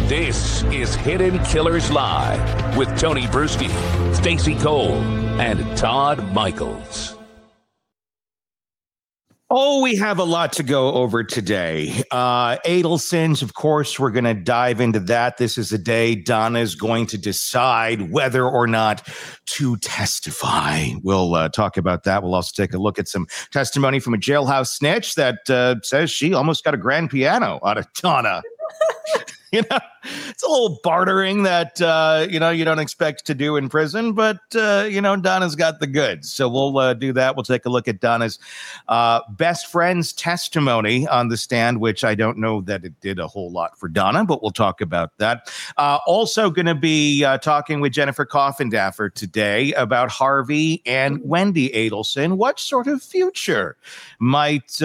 This is Hidden Killers Live with Tony Bruschi, Stacey Cole, and Todd Michaels. Oh, we have a lot to go over today. Adelsons, of course, we're going to dive into that. This is the day Donna is going to decide whether or not to testify. We'll talk about that. We'll also take a look at some testimony from a jailhouse snitch that says she almost got a grand piano out of Donna. You know, it's a little bartering that, you don't expect to do in prison, but, Donna's got the goods. So we'll do that. We'll take a look at Donna's best friend's testimony on the stand, which I don't know that it did a whole lot for Donna, but we'll talk about that. Also going to be talking with Jennifer Coffindaffer today about Harvey and Wendy Adelson. What sort of future might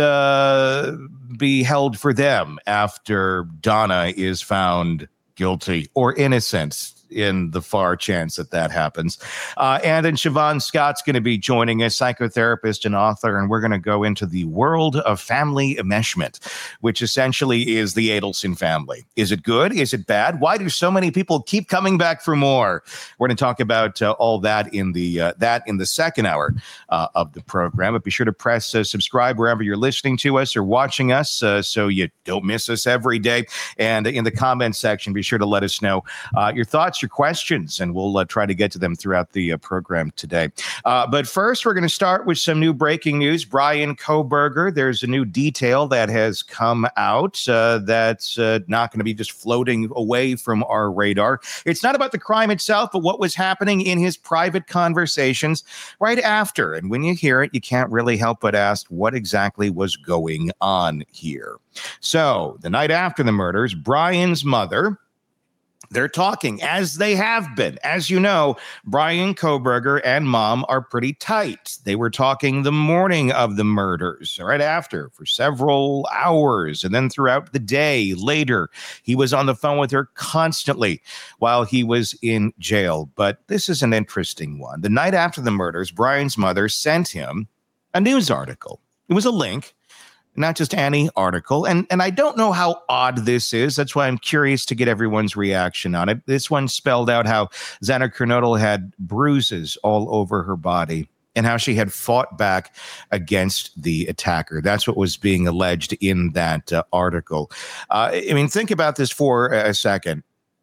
be held for them after Donna is found guilty or innocent, in the far chance that happens. And then Siobhan Scott's going to be joining us, psychotherapist and author, and we're going to go into the world of family enmeshment, which essentially is the Adelson family. Is it good? Is it bad? Why do so many people keep coming back for more? We're going to talk about all that in the second hour of the program. But be sure to press subscribe wherever you're listening to us or watching us so you don't miss us every day. And in the comments section, be sure to let us know your thoughts, your questions, and we'll try to get to them throughout the program today. But first, we're going to start with some new breaking news. Bryan Kohberger, there's a new detail that has come out that's not going to be just floating away from our radar. It's not about the crime itself, but what was happening in his private conversations right after. And when you hear it, you can't really help but ask what exactly was going on here. So the night after the murders, Bryan's mother, they're talking, as they have been. As you know, Bryan Kohberger and mom are pretty tight. They were talking the morning of the murders, right after, for several hours. And then throughout the day later, he was on the phone with her constantly while he was in jail. But this is an interesting one. The night after the murders, Bryan's mother sent him a news article. It was a link, not just any article. And I don't know how odd this is. That's why I'm curious to get everyone's reaction on it. This one spelled out how Xana Kernodle had bruises all over her body and how she had fought back against the attacker. That's what was being alleged in that article. Think about this for a second.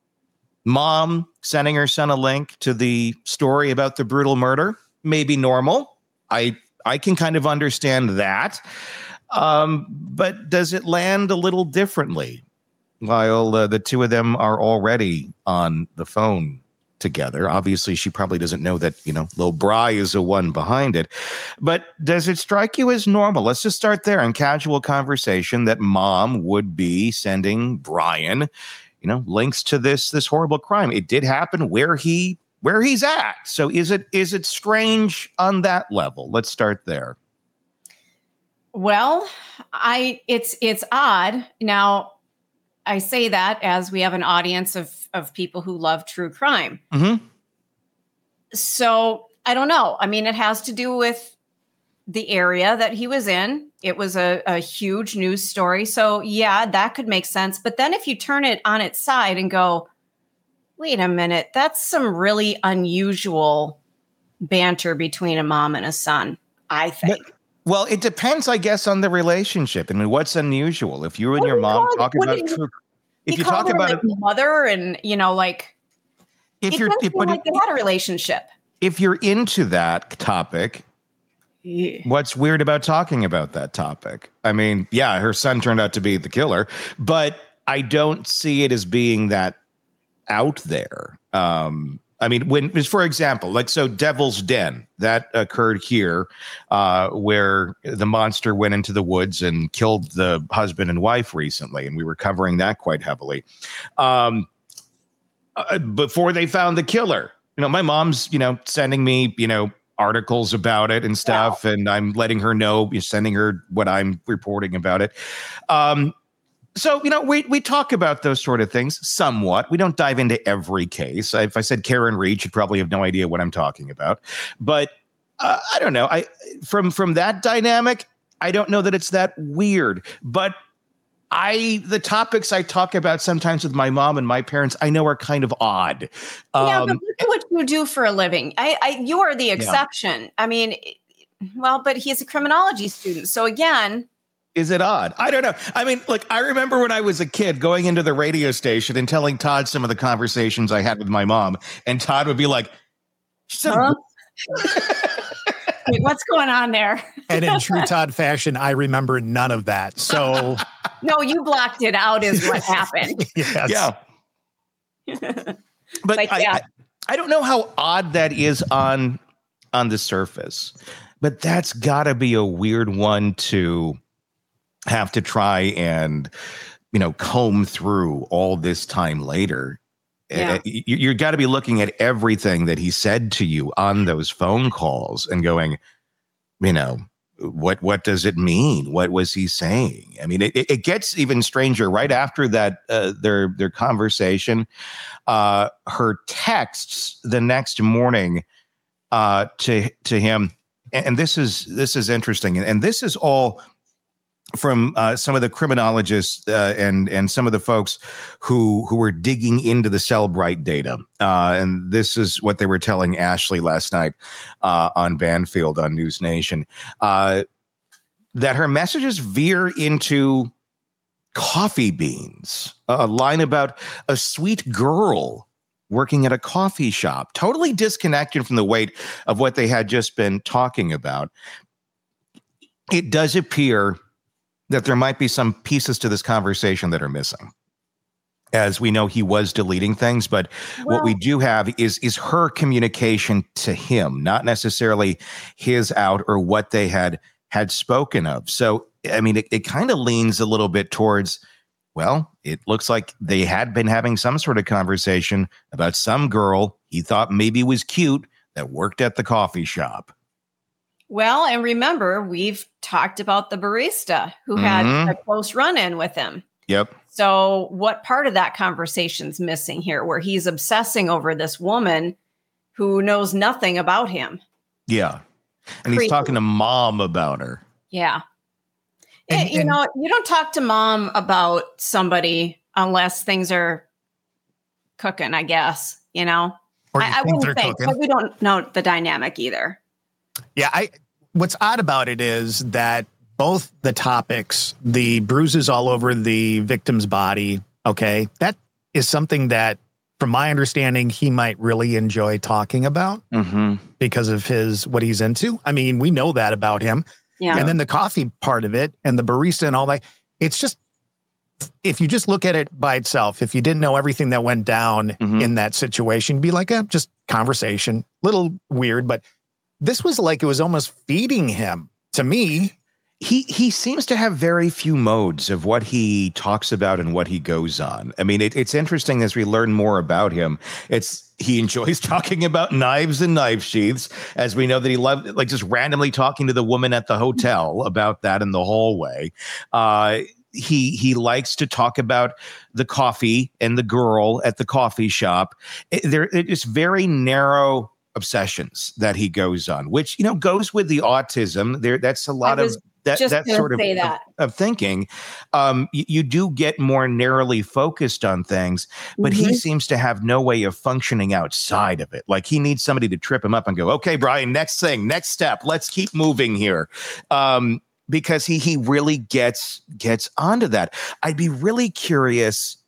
Mom sending her son a link to the story about the brutal murder may be normal. I can kind of understand that. But does it land a little differently while the two of them are already on the phone together? Obviously, she probably doesn't know that, Lil Bry is the one behind it. But does it strike you as normal? Let's just start there in casual conversation that mom would be sending Bryan, links to this horrible crime. It did happen where he's at. So is it strange on that level? Let's start there. Well, it's odd. Now, I say that as we have an audience of people who love true crime. Mm-hmm. So I don't know. It has to do with the area that he was in. It was a huge news story. So yeah, that could make sense. But then if you turn it on its side and go, wait a minute, that's some really unusual banter between a mom and a son, I think. Well, it depends, I guess, on the relationship. What's unusual? If you and your mom talk about true, if you talk about it, mother, and if you're like they had a relationship. If you're into that topic, yeah. What's weird about talking about that topic? Yeah, her son turned out to be the killer, but I don't see it as being that out there. For example, Devil's Den, that occurred here, where the monster went into the woods and killed the husband and wife recently, and we were covering that quite heavily. Before they found the killer, my mom's, sending me, articles about it and stuff, and I'm letting her know, sending her what I'm reporting about it. So, we talk about those sort of things somewhat. We don't dive into every case. If I said Karen Reed, you'd probably have no idea what I'm talking about. But I don't know. From that dynamic, I don't know that it's that weird. But The topics I talk about sometimes with my mom and my parents, I know are kind of odd. Yeah, but look at what you do for a living. You are the exception. Yeah. I mean, well, but he's a criminology student. So again, is it odd? I don't know. I mean, look, I remember when I was a kid going into the radio station and telling Todd some of the conversations I had with my mom, and Todd would be like, huh? Wait, what's going on there? And in true Todd fashion, I remember none of that. So no, you blocked it out is what happened. Yes. Yeah. But I don't know how odd that is on the surface, but that's gotta be a weird one to have to try and, comb through all this time later. Yeah. You got to be looking at everything that he said to you on those phone calls and going, what does it mean? What was he saying? I mean, it gets even stranger right after that, their conversation, her texts the next morning, to him. And this is interesting. And this is all from some of the criminologists and some of the folks who were digging into the Cellbrite data. And this is what they were telling Ashley last night on Banfield on News Nation, that her messages veer into coffee beans, a line about a sweet girl working at a coffee shop, totally disconnected from the weight of what they had just been talking about. It does appear that there might be some pieces to this conversation that are missing. As we know, he was deleting things, but what we do have is her communication to him, not necessarily his out or what they had spoken of. So, I mean, it kind of leans a little bit towards, well, it looks like they had been having some sort of conversation about some girl he thought maybe was cute that worked at the coffee shop. Well, and remember, we've talked about the barista who had a close run-in with him. Yep. So what part of that conversation's missing here, where he's obsessing over this woman who knows nothing about him? Yeah. And he's talking to mom about her. Yeah. And you don't talk to mom about somebody unless things are cooking, I guess, Or I wouldn't think, but we don't know the dynamic either. Yeah, what's odd about it is that both the topics, the bruises all over the victim's body, okay, that is something that, from my understanding, he might really enjoy talking about because of what he's into. I mean, we know that about him. Yeah. And then the coffee part of it and the barista and all that, it's just, if you just look at it by itself, if you didn't know everything that went down in that situation, you'd be like, just conversation, little weird, but this was like, it was almost feeding him to me. He seems to have very few modes of what he talks about and what he goes on. I mean, it's interesting as we learn more about him. He enjoys talking about knives and knife sheaths, as we know that he loved, like, just randomly talking to the woman at the hotel about that in the hallway. He likes to talk about the coffee and the girl at the coffee shop. It's very narrow obsessions that he goes on, which, goes with the autism. That's a lot of that sort of thinking. You do get more narrowly focused on things, but he seems to have no way of functioning outside of it. Like, he needs somebody to trip him up and go, okay, Brian, next thing, next step, let's keep moving here. Because he really gets onto that. I'd be really curious.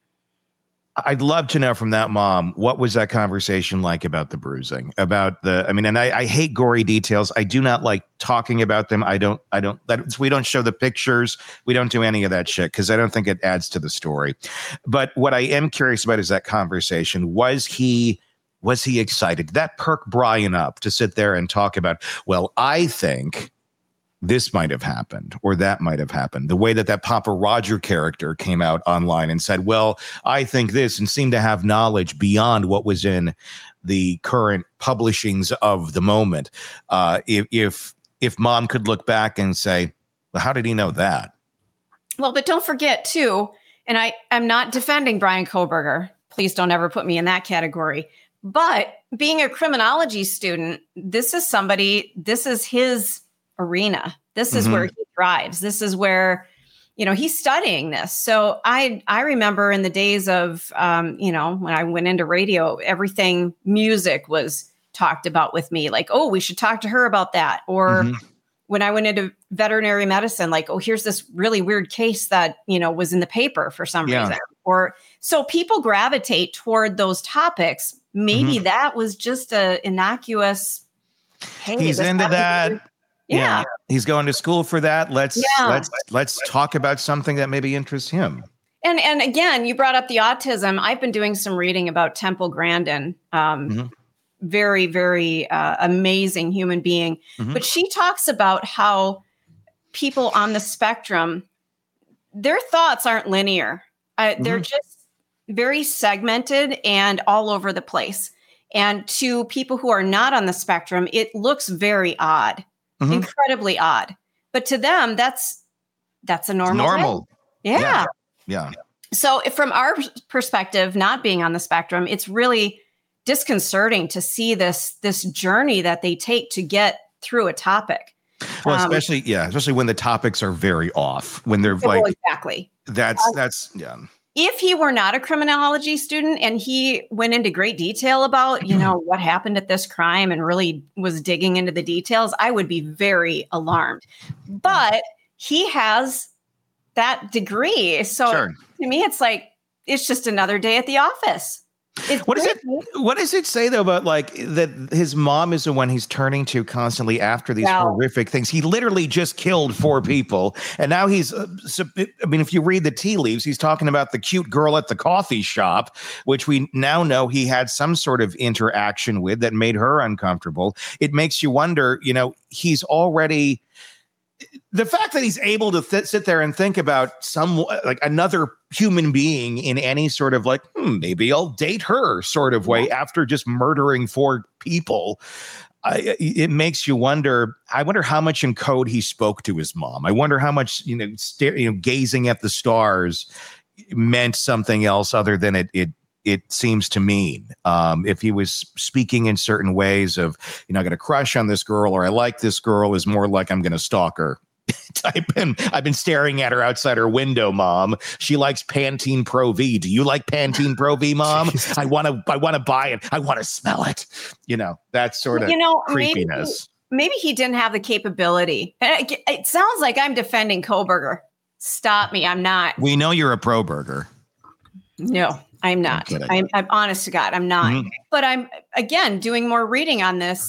I'd love to know from that mom, what was that conversation like about the bruising, and I hate gory details. I do not like talking about them. We don't show the pictures. We don't do any of that shit because I don't think it adds to the story. But what I am curious about is that conversation. Was he excited? Did that perk Brian up to sit there and talk about, well, I think this might have happened or that might have happened. The way that Papa Roger character came out online and said, well, I think this, and seemed to have knowledge beyond what was in the current publishings of the moment. If mom could look back and say, well, how did he know that? Well, but don't forget too, and I'm not defending Brian Kohberger. Please don't ever put me in that category. But being a criminology student, this is his arena. This is where he thrives. This is where, he's studying this. So I remember in the days of, when I went into radio, everything music was talked about with me, like, oh, we should talk to her about that. Or when I went into veterinary medicine, like, oh, here's this really weird case that, was in the paper for some reason. Or so people gravitate toward those topics. Maybe that was just a innocuous, hey, he's into that. Yeah. He's going to school for that. Let's talk about something that maybe interests him. And again, you brought up the autism. I've been doing some reading about Temple Grandin. Very, very amazing human being. But she talks about how people on the spectrum, their thoughts aren't linear. They're just very segmented and all over the place. And to people who are not on the spectrum, it looks very odd, incredibly odd. But to them, that's a normal thing. Yeah. So from our perspective, not being on the spectrum, it's really disconcerting to see this journey that they take to get through a topic. Well, especially when the topics are very off, when they're exactly. That's If he were not a criminology student and he went into great detail about, what happened at this crime and really was digging into the details, I would be very alarmed. But he has that degree. So to me, it's like, it's just another day at the office. What does it say though about like that his mom is the one he's turning to constantly after these horrific things? He literally just killed 4 people, and now he's if you read the tea leaves, he's talking about the cute girl at the coffee shop, which we now know he had some sort of interaction with that made her uncomfortable. It makes you wonder, he's already, the fact that he's able to sit there and think about another human being in any sort of like, maybe I'll date her sort of way after just murdering 4 people. It makes you wonder. I wonder how much in code he spoke to his mom. I wonder how much, gazing at the stars meant something else other than it seems to mean. If he was speaking in certain ways of, I got a crush on this girl, or I like this girl, is more like I'm going to stalk her type. And I've been staring at her outside her window, Mom. She likes Pantene Pro V. Do you like Pantene Pro V, Mom? I want to buy it. I want to smell it. That sort of creepiness. Maybe he didn't have the capability. It sounds like I'm defending Kohberger. Stop me. I'm not. We know you're a pro burger. No. I'm not. I'm honest to God, I'm not. But I'm, again, doing more reading on this.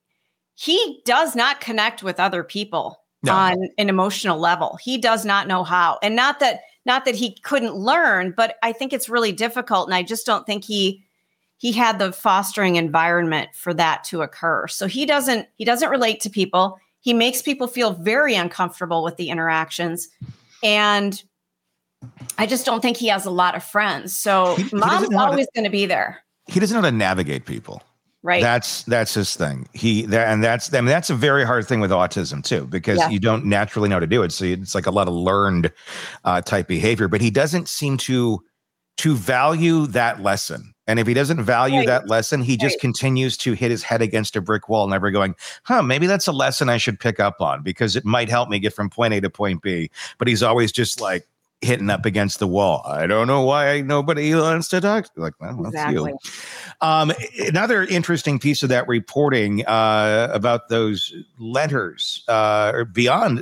He does not connect with other people on an emotional level. He does not know how. And not that he couldn't learn, but I think it's really difficult. And I just don't think he had the fostering environment for that to occur. So he doesn't relate to people. He makes people feel very uncomfortable with the interactions. And I just don't think he has a lot of friends. So Mom's always going to be there. He doesn't know how to navigate people. Right. That's his thing. That's a very hard thing with autism too, because you don't naturally know how to do it. So it's like a lot of learned type behavior, but he doesn't seem to value that lesson. And if he doesn't value that lesson, he just continues to hit his head against a brick wall, never going, maybe that's a lesson I should pick up on because it might help me get from point A to point B. But he's always just like hitting up against the wall. I don't know why nobody wants to talk. Like, well, exactly. That's you. Another interesting piece of that reporting about those letters, beyond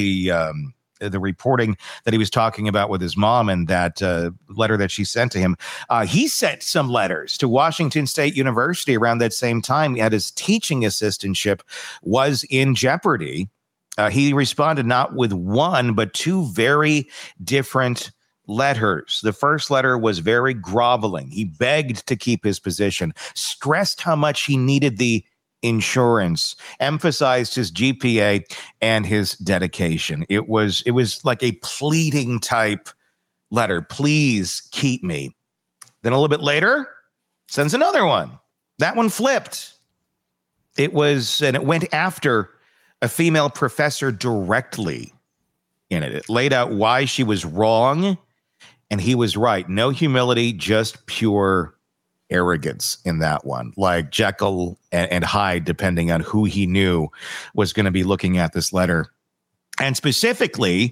the reporting that he was talking about with his mom and that letter that she sent to him. He sent some letters to Washington State University around that same time. His teaching assistantship was in jeopardy. He responded not with one, but 2 very different letters. The first letter was very groveling. He begged to keep his position, stressed how much he needed the insurance, emphasized his GPA and his dedication. It was like a pleading type letter. Please keep me. Then a little bit later, sends another one. That one flipped. It went after a female professor directly in it. It laid out why she was wrong and he was right. No humility, just pure arrogance in that one. Like Jekyll and Hyde, depending on who he knew was going to be looking at this letter. And specifically,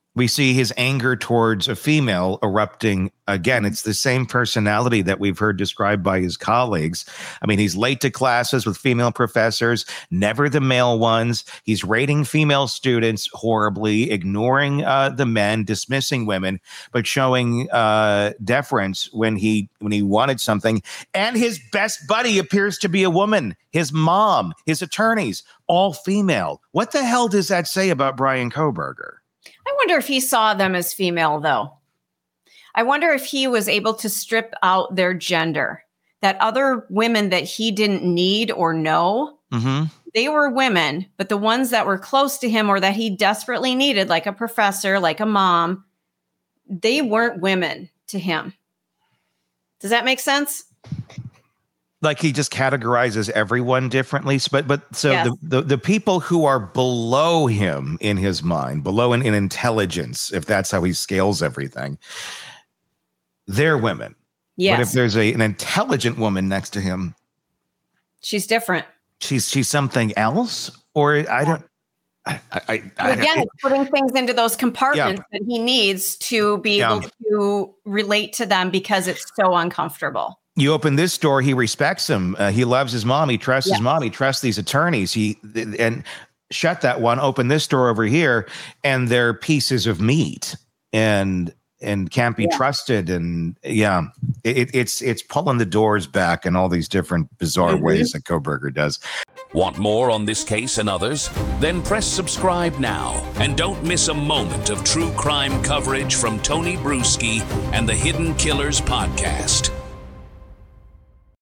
We see his anger towards a female erupting again. It's the same personality that we've heard described by his colleagues. I mean, he's late to classes with female professors, never the male ones. He's rating female students horribly, ignoring the men, dismissing women, but showing deference when he wanted something. And his best buddy appears to be a woman. His mom, his attorneys, all female. What the hell does that say about Bryan Kohberger? I wonder if he saw them as female, though. I wonder if he was able to strip out their gender, that other women that he didn't need or know, they were women, but the ones that were close to him or that he desperately needed, like a professor, like a mom, they weren't women to him. Does that make sense? Like he just categorizes everyone differently. So yes. the people who are below him in his mind, below in intelligence, if that's how he scales everything, they're women. Yes. But if there's an intelligent woman next to him, she's different. She's something else, or I don't. Again, it's putting things into those compartments that he needs to be able to relate to them because it's so uncomfortable. You open this door, he respects him. He loves his mom. He trusts his mom. He trusts these attorneys. And shut that one, open this door over here, and they're pieces of meat and can't be trusted. And it's pulling the doors back in all these different bizarre ways that Kohberger does. Want more on this case and others? Then press subscribe now and don't miss a moment of true crime coverage from Tony Bruschi and the Hidden Killers podcast.